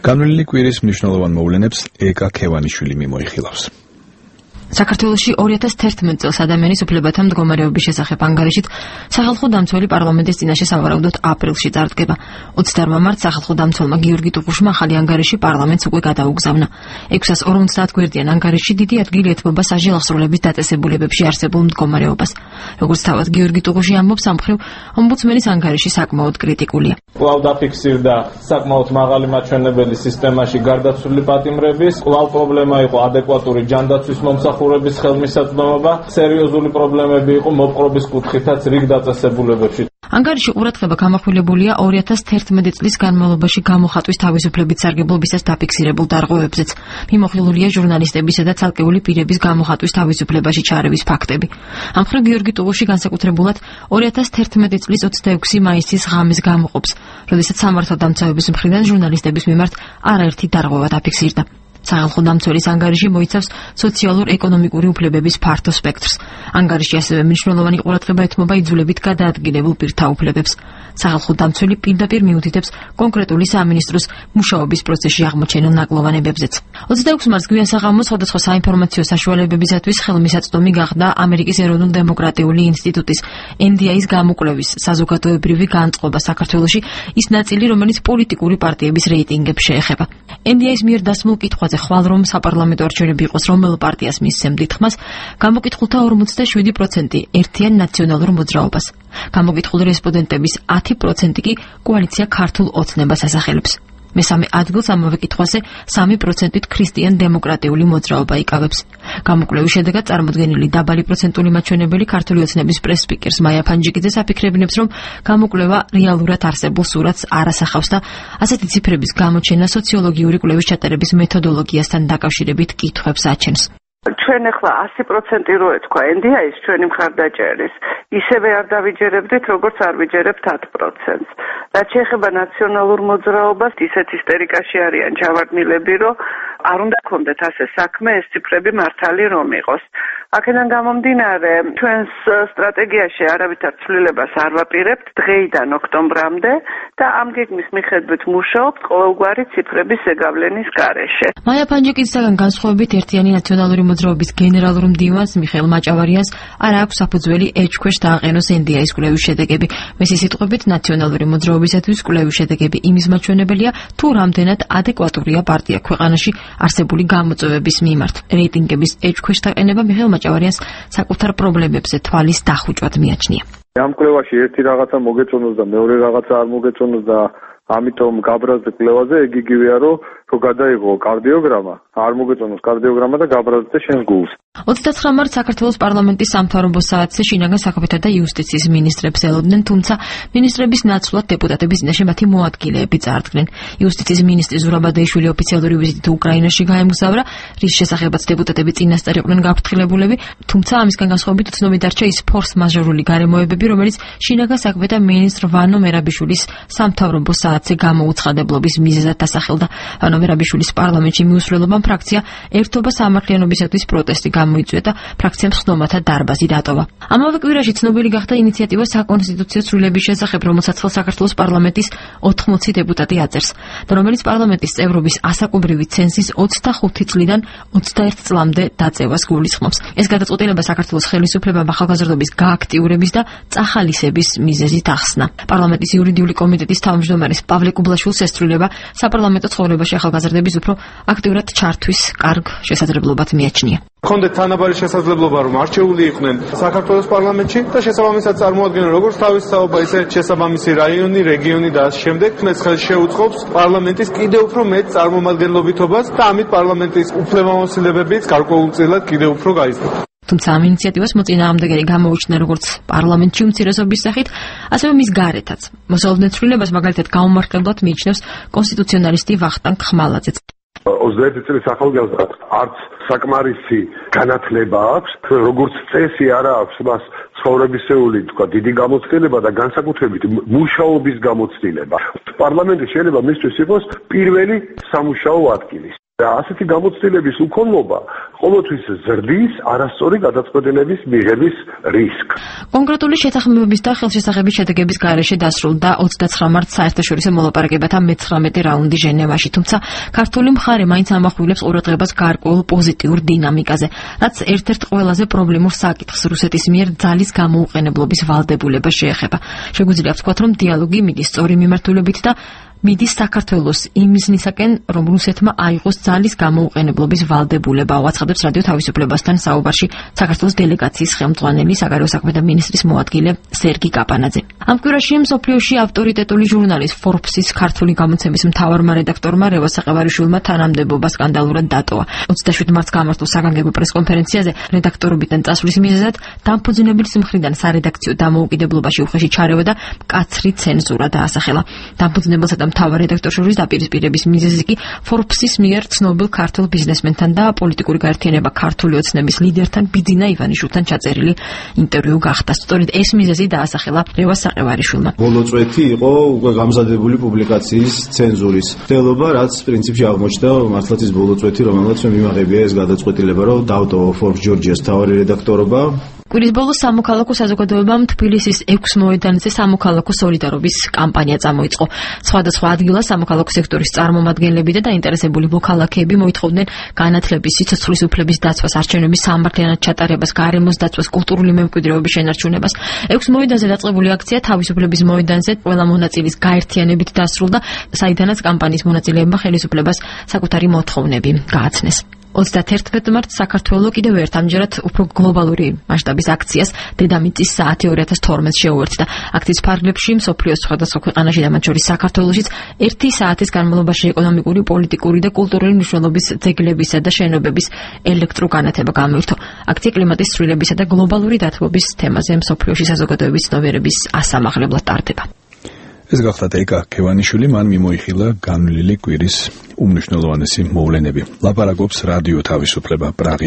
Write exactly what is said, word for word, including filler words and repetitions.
განვლილი კვირის მნიშვნელოვან მოვლენებს ეკა ქევანიშვილი მიმოიხილავს. საქართველოში ორი ათას თერთმეტ წელს ადამიანის უფლებათა მდგომარეობის შესახებ ანგარიშით სახალხო დამცველი პარლამენტის წინაშე სავარაუდოდ აპრილში წარდგება. ოცდაოთხ მარტს სახალხო დამცველმა გიორგი ტუღუშმა ახალი ანგარიში პარლამენტს უკვე გადაუგზავნა. ექვსას ორმოცდაათ გვერდიან ანგარიში დიდი ადგილი ეთმობა საჟილახსრულების დაწესებულებებში არსებულ მდგომარეობას. როგორც თავად გიორგი ტუღუში ამბობს, ამ მხრივ ომბუდსმენის ანგარიში საკმაოდ კრიტიკულია. კვლავ დაფიქსირდა საკმაოდ მაღალი მაჩვენებელი სისტემაში გარდაცვლილი პატიმრების, კვლავ პრობლემა იყო ადეკვატური ჯანდაცვის მომსახურების ხელმისაწვდომობა, სერიოზული პრობლემები იყო მოპყრობის კუთხითაც რიგ დაწესებულებებში. ანგარიში ყურადღება გამახვილებულია ორი ათას თერთმეტი წლის განმავლობაში გამოხატვის თავისუფლებით სარგებლობისას დაფიქსირებულ დარღვევებზეც. მიმოხილულია ჟურნალისტებისა და ცალკეული პირების გამოხატვის თავისუფლებაში ჩარევის ფაქტები. ამ მხრივ გიორგი ტუღუში განსაკუთრებულად ორი ათას თერთმეტი წლის ოცდაექვსი მაისის ღამეს გამოყოფს, როდესაც სამართალ დამცავების მხრიდან ჟურნალისტების მიმართ არაერთი დარღვევა დაფიქსირდა. სახალხო დამცველის ანგარიში მოიცავს სოციალურ-ეკონომიკური უფლებების ფართო სპექტრს. ანგარიში ასევე მნიშვნელოვანი ყურადღება ეთმობა იძულებით გადაადგილებულ პირთა უფლებებს. სახალხო დამცველი პირდაპირ მიუთითებს კონკრეტული სამინისტროს მუშაობის პროცესში აღმოჩენილ ნაკლოვანებებზეც. ოცდაექვსი მარტს გვიან საღამოს სხვადასხვა საინფორმაციო საშუალებებისათვის ხელმისაწვდომი გახდა ამერიკის ეროვნულ-დემოკრატიული ინსტიტუტის ენ დი აის გამოკვლევის საზოგადოებრივი განწყობა საქართველოში ის ნაწილი, რომელიც პოლიტიკური პარტიების რეიტინგებს შეეხება. ენ დი აის მიერ დასმულ კითხვაზე ხვალ რომ საპარლამენტო არჩევნები იყოს რომელ პარტიას მისცემ დითხმას, გამოკითხულთა ორმოცდაშვიდი პროცენტი ერთიან ნაციონალურ მოძრაობას. გამოკითხული რესპონდენტების ათი პროცენტი კი კოალიცია ქართულ ოცნებას ასახელებს. მესამე ადგილს ამავე კითხვაზე სამი პროცენტით ქრისტიან-დემოკრატიული მოძრაობა იკავებს. გამოკვლევის შედეგად წარმოდგენილი დაბალი პროცენტული მაჩვენებელი ქართული ოცნების პრეს-სპიკერს მაია ფანჯიკიძეს აფიქრებინებს, რომ გამოკვლევა რეალურად არსებულ სურათს არ ასახავს და ასეთი ციფრების გამოჩენა სოციოლოგიური კვლევის ჩატარების მეთოდოლოგიასთან დაკავშირებით კითხვებს აჩენს. ჩვენ ახლა ასი პროცენტი რო ეთქვა ენ დი აის ჩვენი მხარდაჭერის, ისევე არ დავიჯერებდით, როგორც არ ვიჯერებთ ათ პროცენტს. რაც შეეხება ნაციონალურ მოძრაობას, ისეთ ისტერიკაში არიან ჩავარდნილები, რომ არ უნდა გქონდეთ ასე საქმე, ეს ციფრები მართალი რომ იყოს. აქედან გამომდინარე, ჩვენს სტრატეგიაში არავითარ ცვლილებას არ ვაპირებთ დღეიდან ოქტომბრამდე და ამ გეგმის მიხედვით მუშაობთ ყოველგვარი ციფრების ზეგავლენის გარეშე. მაია ფანჯიკიძისგან განსხვავებით ერთიანი ნაციონალური მოძრაობის გენერალურ მდივანს მიხეილ მაჭავარიანს არ აქვს საფუძველი ეჭქვეშ დააყენოს ენ დი აის კვლევის შედეგები. მისის სიტყვებით, ნაციონალური მოძრაობისათვის კვლევის შედეგები იმის მაჩვენებელია, თუ რამდენად ადეკვატურია პარტია ქვეყანაში არსებული გამოწვევების მიმართ. რეიტინგების ეჭქვეშ დაყენება მიხეილ მაჭავარიანს საკუთარ პრობლემებზე თვალის დახუჭვად მიაჩნია. ამ კვლევაში ერთი რაღაცა მოგეწონოს და მეორე რაღაცა არ მოგეწონოს და ამიტომ გაბრაზდე კვლევაზე ეგ იგივეა, რომ რო გადაიღო კარდიოგრამა, არ მოგეწონოს კარდიოგრამა და გაბრაზდე შენს გულს. ოცდაცხრა მარტს საქართველოს პარლამენტის სამთავრობო საათზე შინაგან საქმეთა და იუსტიციის მინისტრებს ელოდნენ, თუმცა მინისტრების ნაცვლად დეპუტატების წინაშე მათი მოადგილეები წარდგნენ. იუსტიციის მინისტრი ზურაბ ადეიშვილი ოფიციალური ვიზიტით უკრაინაში გაემგზავრა, რის შესახებაც დეპუტატები წინასწარ იყვნენ გაფრთხილებულები, თუმცა ამისგან განსხვავებით უცნობი დარჩა ის ფორს-მაჟორული გარემოებები, რომელიც შინაგან საქმეთა მინისტრ ვანო მერაბიშვილის სამთავრობო საათზე გამოუცხადებლობის მიზეზად დასახელდა. ვანო მერაბიშვილის პარლამენტში მიუსვლელობამ ფრაქცია ერთობა სამართლიანობისათვის პროტესტი გამოიწვია და ფრაქციამ სხდომათა დარბაზი დატოვა. ამავე კვირაში ცნობილი გახდა ინიციატივა საკონსტიტუციო ცვლილების შესახებ, რომელსაც ხელს საქართველოს პარლამენტის ოთხმოცი დეპუტატი აწერს და რომელიც პარლამენტის წევრობის ასაკობრივი ცენზის ოცდახუთი წლიდან ოცდაერთ წლამდე დაწევას გულისხმობს. ეს გადაწყვეტილება საქართველოს ხელისუფლებამ ახალგაზრდობის გააქტიურების და წახალისების მიზეზით ახსნა. პარლამენტის იურიდიული კომიტეტის თავმჯდომარის პავლე კუბლაშვილს ესწრილება საპარლამენტო ცხოვრებაში ახალგაზრდების უფრო აქტიურად ჩართვის კარგ შესაძლებლობად მიაჩნია. ხონდეთ თანაბარი შესაძლებლობა, რომ არჩეული იყვნენ საქართველოს პარლამენტში და შესაბამისად წარმოადგენენ როგორც თავის საუბა, ისე შესაბამისი რაიონი, რეგიონი და ამ შემდეგ ეს შეუწყობს პარლამენტის კიდევ უფრო მეტ წარმომადგენლობითობას და ამით პარლამენტის უფლებამოსილებებიც გარკვეულწილად კიდევ უფრო გაიზრდება. თუმცა ამ ინიციატივას მოწინააღმდეგენი გამოუჩნდა როგორც პარლამენტში უმცირესობის სახით, ასევე მის გარეთაც. მოსალოდნელ ცვლილებას მაგალითად გაუმართლებლად მიიჩნევს კონსტიტუციონალისტი ვახტანგ ხმალაძეც. ოცდაერთი წლის ახალგაზრდად არც საკმარისი განათლება აქვს, როგორც წესი არა აქვს მას ცხოვრებისეული, თქვა, დიდი გამოცდილება და განსაკუთრებით მუშაობის გამოცდილება. პარლამენტი შეიძლება მისთვის იყოს პირველი სამუშაო ადგილი. და ასეთი გამოცდილების უქონლობა ყოველთვის ზრდის არასწორი გადაწყვეტილების მიღების რისკს. კონკრეტული შეთანხმებების და ხელშესახების შედეგების გარეშე დასრულდა ოცდაცხრა მარტს საერთაშორისო მოლაპარაკებათა მეცხრამეტე რაუნდი ჟენევაში, თუმცა ქართული მხარე მაინც ამახვილებს ყურადღებას გარკვეულ პოზიტიურ დინამიკაზე, რაც ერთ-ერთ ყველაზე პრობლემურ საკითხს რუსეთის მიერ ძალის გამოუყენებლობის ვალდებულება შეეხება. შეგვიძლია ვთქვათ, რომ დიალოგი მიდის სწორი მიმართულებით და მიდის საქართველოს იმ მიზნისაკენ, რომ რუსეთმა აიღოს ძალის გამოუყენებლობის ვალდებულება, უაცხადებს რადიო თავისუფლებასთან საუბარში საქართველოს დელეგაციის ხელმძღვანელი საგარეო საქმეთა მინისტრის მოადგილე სერგი კაპანაძე. ამ კვირაში მსოფლიოში ავტორიტეტული ჟურნალის Forbes-ის ქართული გამოცემის მთავარმა რედაქტორმა რევაზ საყევარიშვილმა თანამდებობა სკანდალურად დატოვა. ოცდაშვიდ მარტს გამართულ საგანგებო პრესკონფერენციაზე რედაქტორობიდან წასვლის მიზეზად დამფუძნებლის მხრიდან სარედაქციო დამოუკიდებლობაში უხეში ჩარევა და მკაცრი ცენზურა დაასახელა. დამფუძნებელსა და მთავარ რედაქტორს შორის დაპირისპირების მიზეზი კი Forbes-ის მიერ ცნობილ ქართულ ბიზნესმენთან და პოლიტიკური გაერთიანება ქართული ოცნების ლიდერთან ბიძინა ივანიშვილთან ჩაწერილი ინტერვიუ გახდა. სწორედ ეს მიზეზი დაასახელა რევაზ საყევარიშვილმა. ბოლო წვეთი იყო უკვე გამზადებული პუბლიკაციის ცენზურის მცდელობა, რაც პრინციპში აღმოჩნდა მართლაც ის ბოლო წვეთი, რომელსაც მე მიმაღებია ეს გადაწყვეტილება, რომ დავტოვო Forbes Georgia-ს მთავარი რედაქტორობა. კვირის ბოლოს სამოქალაქო საზოგადოებამ თბილისის ექვს მოედანზე სამოქალაქო სოლიდარობის კამპანია წამოიწყო. სხვადასხვა ადგილას სამოქალაქო სექტორის წარმომადგენლები და დაინტერესებული მოქალაქეები მოითხოვდნენ განათლების, სიცოცხლის უფლების დაცვას, არჩევნების სამართლიანად ჩატარებას, გარემოს დაცვას, კულტურული მემკვიდრეობის შენარჩუნებას. ექვს მოედანზე დაწყებული აქცია თავისუფლების მოედანზე ყველა მონაწილის გაერთიანებით დასრულდა, საიდანაც კამპანიის მონაწილეებმა ხელისუფლებას საკუთარი მოთხოვნები გააცნეს. ოცდაათერთმეტ მარტს საქართველო კიდევ ერთ ამჯერად უფრო გლობალური მასშტაბის აქციას დედამიწის საათი ორი ათას თორმეტს შეუერთდა. აქციის ფარგლებში მსოფლიოს სხვადასხვა ქვეყანაში და მათ შორის საქართველოშიც ერთი საათის განმავლობაში ეკონომიკური, პოლიტიკური და კულტურული მნიშვნელობის ძეგლებისა და შენობების ელექტროგანათება გამოირთო. აქცია კლიმატის ცვლილებისა და გლობალური დათბობის თემაზე მსოფლიოში საზოგადოების ცნობიერების ასამაღლებლად ტარდება. ეს გახლავთ ეკა ქევანიშვილი, მან მიმოიხილა განვლილი კვირის უმნიშვნელოვანესი მოვლენები. ლაპარაკობს რადიო თავისუფლება პრაღი